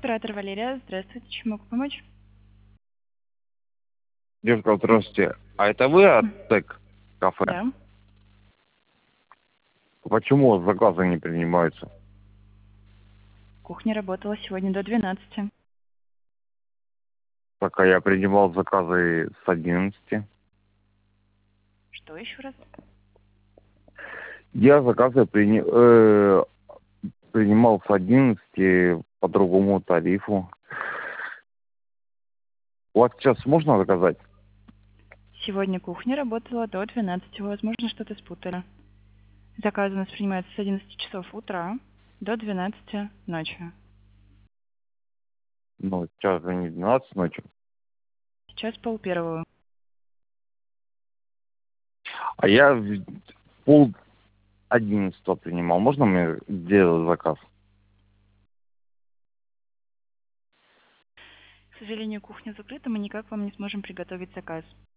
Оператор Валерия, здравствуйте, чем могу помочь? Девушка, здравствуйте. А это вы от ТЭК кафе? Да. Почему у вас заказы не принимаются? Кухня работала сегодня до 12. Пока я принимал заказы с 11. Что еще раз? Я заказы принимал с 11 по другому тарифу. У вас сейчас можно заказать? Сегодня кухня работала до 12. Возможно, что-то спутали. Заказы у нас принимаются с 11 часов утра до 12 ночи. Ну, сейчас же не 12 ночи. Сейчас 12:30. А я в пол 11 принимал. Можно мне сделать заказ? К сожалению, кухня закрыта, мы никак вам не сможем приготовить заказ.